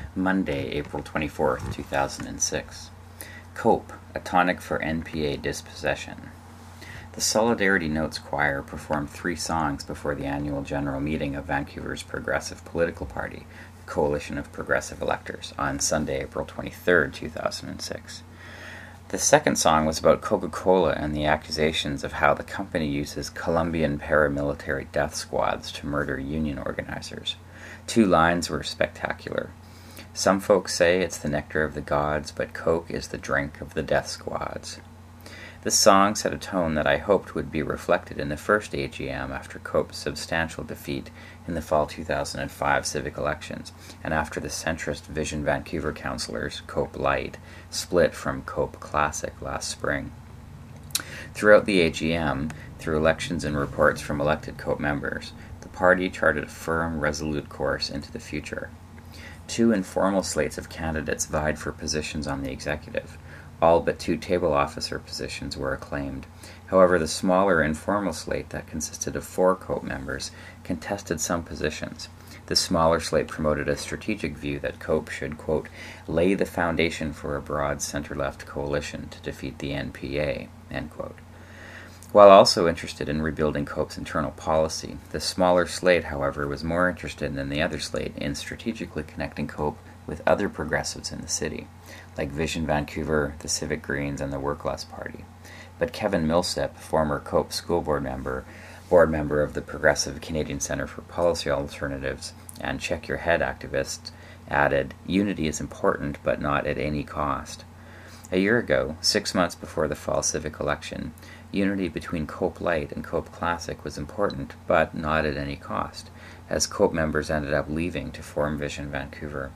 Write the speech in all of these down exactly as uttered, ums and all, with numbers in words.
Monday, April twenty-fourth, two thousand six. Cope, a tonic for N P A dispossession. The Solidarity Notes Choir performed three songs before the annual general meeting of Vancouver's Progressive Political Party, the Coalition of Progressive Electors, on Sunday, April twenty-third, two thousand six. The second song was about Coca-Cola and the accusations of how the company uses Colombian paramilitary death squads to murder union organizers. Two lines were spectacular. Some folks say it's the nectar of the gods, but Coke is the drink of the death squads. This song set a tone that I hoped would be reflected in the first A G M after Cope's substantial defeat in the fall two thousand five civic elections, and after the centrist Vision Vancouver councillors, Cope Light, split from Cope Classic last spring. Throughout the A G M, through elections and reports from elected Cope members, the party charted a firm, resolute course into the future. Two informal slates of candidates vied for positions on the executive. All but two table officer positions were acclaimed. However, the smaller informal slate that consisted of four Cope members contested some positions. The smaller slate promoted a strategic view that Cope should, quote, lay the foundation for a broad center-left coalition to defeat the N P A, end quote. While also interested in rebuilding Cope's internal policy, the smaller slate, however, was more interested than the other slate in strategically connecting Cope with other progressives in the city, like Vision Vancouver, the Civic Greens, and the Work Less Party. But Kevin Millsip, former Cope school board member, board member of the Progressive Canadian Centre for Policy Alternatives, and Check Your Head activist, added, unity is important, but not at any cost. A year ago, six months before the fall civic election, unity between Cope Light and Cope Classic was important, but not at any cost, as Cope members ended up leaving to form Vision Vancouver.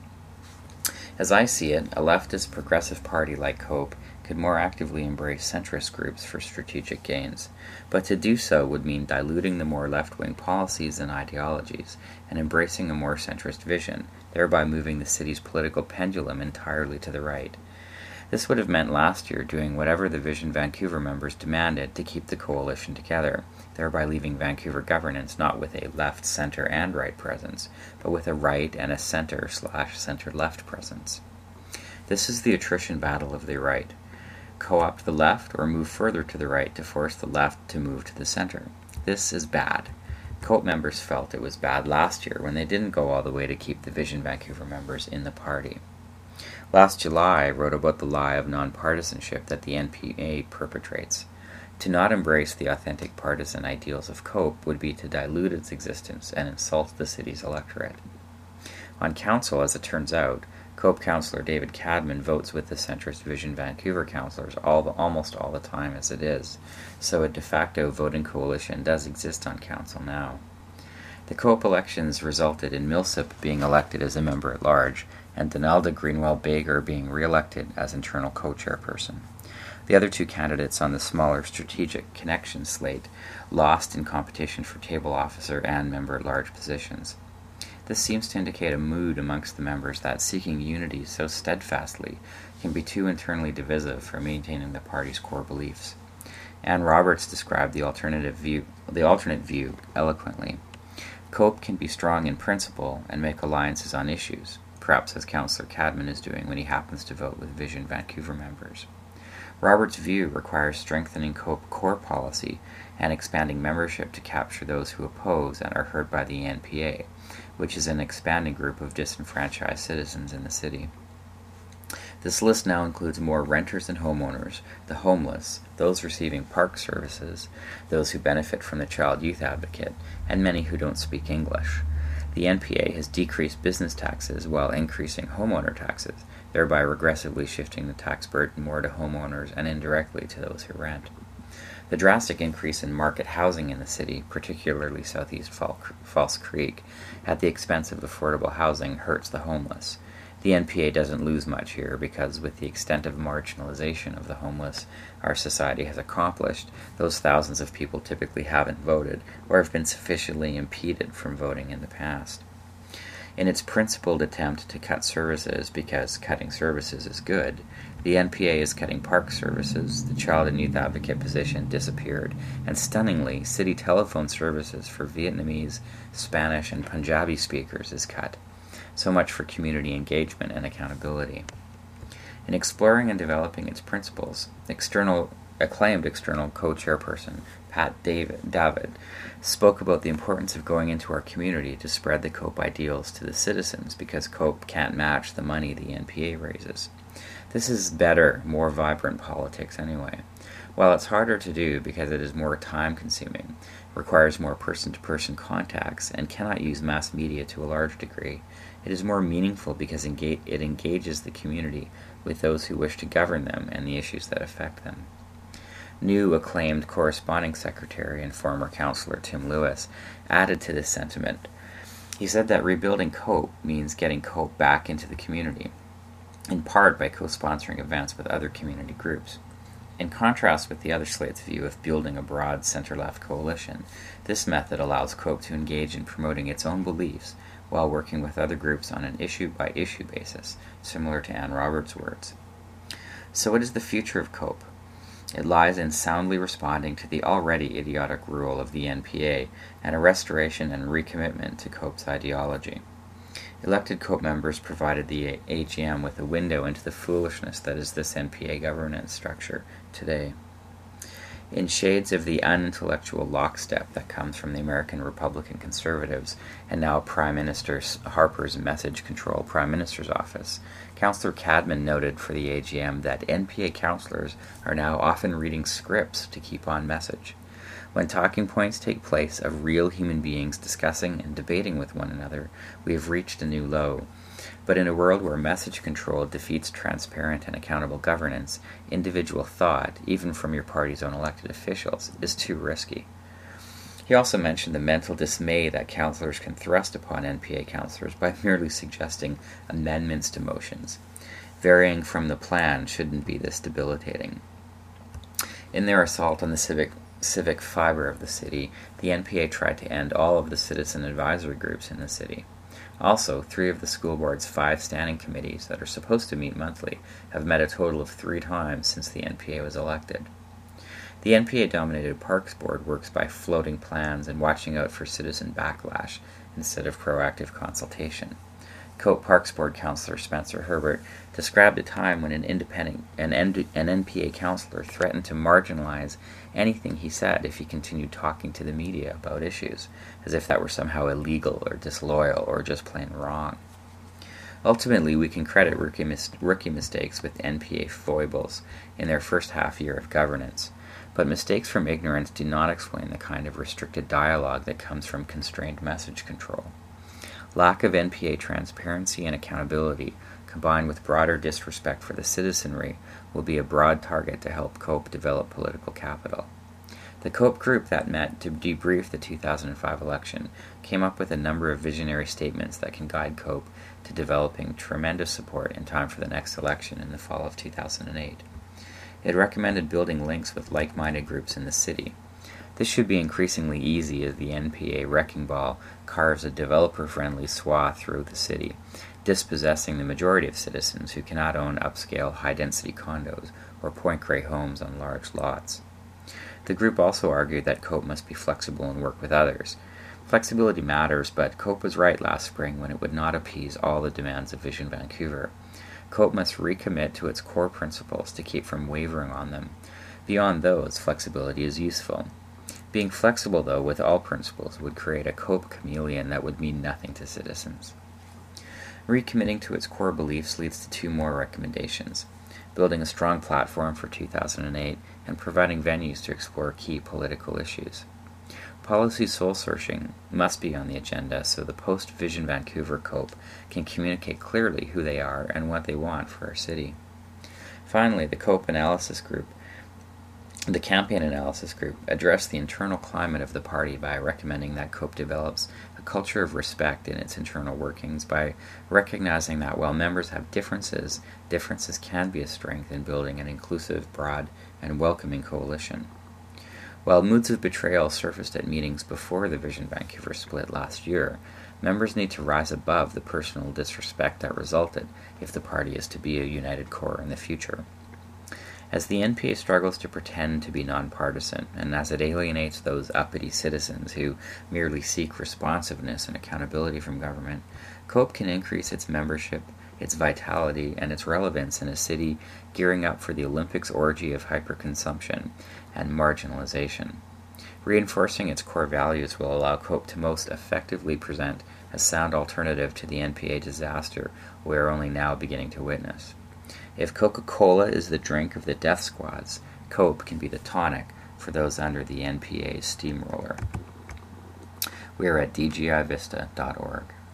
As I see it, a leftist progressive party like Cope could more actively embrace centrist groups for strategic gains, but to do so would mean diluting the more left-wing policies and ideologies and embracing a more centrist vision, thereby moving the city's political pendulum entirely to the right. This would have meant last year doing whatever the Vision Vancouver members demanded to keep the coalition together, thereby leaving Vancouver governance not with a left, center, and right presence, but with a right and a center slash center-left presence. This is the attrition battle of the right. Co-opt the left or move further to the right to force the left to move to the center. This is bad. Cope members felt it was bad last year when they didn't go all the way to keep the Vision Vancouver members in the party. Last July, I wrote about the lie of nonpartisanship that the N P A perpetrates. To not embrace the authentic partisan ideals of Cope would be to dilute its existence and insult the city's electorate. On council, as it turns out, Cope councillor David Cadman votes with the centrist Vision Vancouver councillors all the, almost all the time as it is, so a de facto voting coalition does exist on council now. The Cope elections resulted in Millsip being elected as a member-at-large, and Donalda Greenwell-Bager being re-elected as internal co-chairperson. The other two candidates on the smaller strategic connection slate lost in competition for table officer and member-at-large positions. This seems to indicate a mood amongst the members that seeking unity so steadfastly can be too internally divisive for maintaining the party's core beliefs. Anne Roberts described the alternative view, the alternate view eloquently. Cope can be strong in principle and make alliances on issues, perhaps as Councillor Cadman is doing when he happens to vote with Vision Vancouver members. Roberts' view requires strengthening Cope core policy and expanding membership to capture those who oppose and are heard by the N P A, which is an expanding group of disenfranchised citizens in the city. This list now includes more renters and homeowners, the homeless, those receiving park services, those who benefit from the Child Youth Advocate, and many who don't speak English. The N P A has decreased business taxes while increasing homeowner taxes, thereby regressively shifting the tax burden more to homeowners and indirectly to those who rent. The drastic increase in market housing in the city, particularly southeast False Creek, at the expense of affordable housing hurts the homeless. The N P A doesn't lose much here because with the extent of marginalization of the homeless our society has accomplished, those thousands of people typically haven't voted or have been sufficiently impeded from voting in the past. In its principled attempt to cut services because cutting services is good, the N P A is cutting park services, the Child and Youth Advocate position disappeared, and stunningly, city telephone services for Vietnamese, Spanish, and Punjabi speakers is cut. So much for community engagement and accountability. In exploring and developing its principles, external, acclaimed external co-chairperson Pat David, David spoke about the importance of going into our community to spread the COPE ideals to the citizens because COPE can't match the money the N P A raises. This is better, more vibrant politics anyway. While it's harder to do because it is more time-consuming, requires more person-to-person contacts, and cannot use mass media to a large degree, it is more meaningful because engage- it engages the community with those who wish to govern them and the issues that affect them. New acclaimed corresponding secretary and former councillor Tim Lewis added to this sentiment. He said that rebuilding COPE means getting COPE back into the community, in part by co-sponsoring events with other community groups. In contrast with the other slate's view of building a broad center-left coalition, this method allows COPE to engage in promoting its own beliefs while working with other groups on an issue-by-issue basis, similar to Ann Roberts' words. So what is the future of COPE? It lies in soundly responding to the already idiotic rule of the N P A and a restoration and recommitment to COPE's ideology. Elected COPE members provided the A G M with a window into the foolishness that is this N P A governance structure today. In shades of the unintellectual lockstep that comes from the American Republican conservatives and now Prime Minister Harper's message control Prime Minister's office, Councillor Cadman noted for the A G M that N P A councillors are now often reading scripts to keep on message. When talking points take place of real human beings discussing and debating with one another, we have reached a new low. But in a world where message control defeats transparent and accountable governance, individual thought, even from your party's own elected officials, is too risky. He also mentioned the mental dismay that councillors can thrust upon N P A councillors by merely suggesting amendments to motions. Varying from the plan shouldn't be this debilitating. In their assault on the civic civic fiber of the city, the N P A tried to end all of the citizen advisory groups in the city. Also, three of the school board's five standing committees that are supposed to meet monthly have met a total of three times since the N P A was elected. The N P A-dominated Parks Board works by floating plans and watching out for citizen backlash instead of proactive consultation. COPE Parks Board Councillor Spencer Herbert described a time when an independent an, an N P A councillor threatened to marginalize anything he said if he continued talking to the media about issues, as if that were somehow illegal or disloyal or just plain wrong. Ultimately, we can credit rookie, mis- rookie mistakes with N P A foibles in their first half year of governance, but mistakes from ignorance do not explain the kind of restricted dialogue that comes from constrained message control. Lack of N P A transparency and accountability, combined with broader disrespect for the citizenry, will be a broad target to help COPE develop political capital. The COPE group that met to debrief the two thousand five election came up with a number of visionary statements that can guide COPE to developing tremendous support in time for the next election in the fall of two thousand eight. It recommended building links with like-minded groups in the city. This should be increasingly easy as the N P A wrecking ball carves a developer-friendly swath through the city, dispossessing the majority of citizens who cannot own upscale, high-density condos or point grey homes on large lots. The group also argued that COPE must be flexible and work with others. Flexibility matters, but COPE was right last spring when it would not appease all the demands of Vision Vancouver. COPE must recommit to its core principles to keep from wavering on them. Beyond those, flexibility is useful. Being flexible, though, with all principles would create a COPE chameleon that would mean nothing to citizens. Recommitting to its core beliefs leads to two more recommendations: building a strong platform for two thousand eight and providing venues to explore key political issues. Policy soul-searching must be on the agenda so the post-Vision Vancouver COPE can communicate clearly who they are and what they want for our city. Finally, the COPE Analysis Group The Campaign Analysis Group addressed the internal climate of the party by recommending that COPE develops a culture of respect in its internal workings by recognizing that while members have differences, differences can be a strength in building an inclusive, broad, and welcoming coalition. While moods of betrayal surfaced at meetings before the Vision Vancouver split last year, members need to rise above the personal disrespect that resulted if the party is to be a united core in the future. As the N P A struggles to pretend to be nonpartisan, and as it alienates those uppity citizens who merely seek responsiveness and accountability from government, COPE can increase its membership, its vitality, and its relevance in a city gearing up for the Olympics orgy of hyperconsumption and marginalization. Reinforcing its core values will allow COPE to most effectively present a sound alternative to the N P A disaster we are only now beginning to witness. If Coca-Cola is the drink of the death squads, COPE can be the tonic for those under the N P A's steamroller. We are at d g i vista dot org.